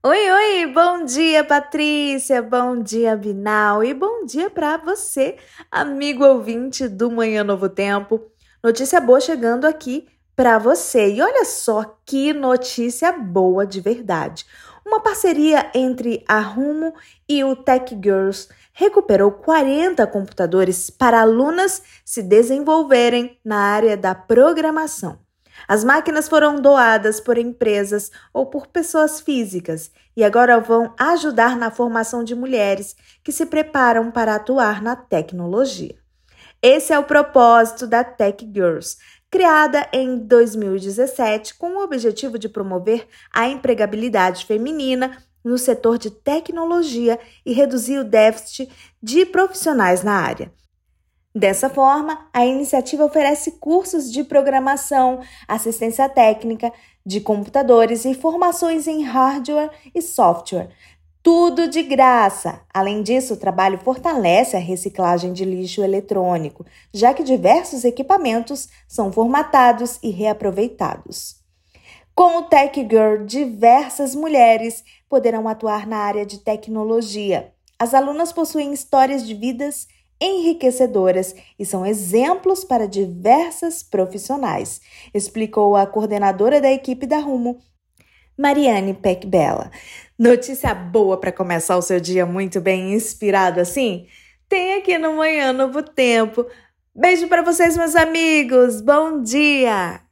Oi, bom dia, Patrícia, bom dia, Binal, e bom dia para você, amigo ouvinte do Manhã Novo Tempo. Notícia boa chegando aqui para você. E olha só que notícia boa de verdade. Uma parceria entre a Rumo e o Tech Girls recuperou 40 computadores para alunas se desenvolverem na área da programação. As máquinas foram doadas por empresas ou por pessoas físicas e agora vão ajudar na formação de mulheres que se preparam para atuar na tecnologia. Esse é o propósito da Tech Girls, criada em 2017 com o objetivo de promover a empregabilidade feminina no setor de tecnologia e reduzir o déficit de profissionais na área. Dessa forma, a iniciativa oferece cursos de programação, assistência técnica de computadores e formações em hardware e software. Tudo de graça. Além disso, o trabalho fortalece a reciclagem de lixo eletrônico, já que diversos equipamentos são formatados e reaproveitados. Com o Tech Girl, diversas mulheres poderão atuar na área de tecnologia. As alunas possuem histórias de vidas enriquecedoras e são exemplos para diversas profissionais, explicou a coordenadora da equipe da Rumo, Mariane Pecbella. Notícia boa para começar o seu dia muito bem inspirado assim? Tem aqui no Manhã Novo Tempo. Beijo para vocês, meus amigos. Bom dia!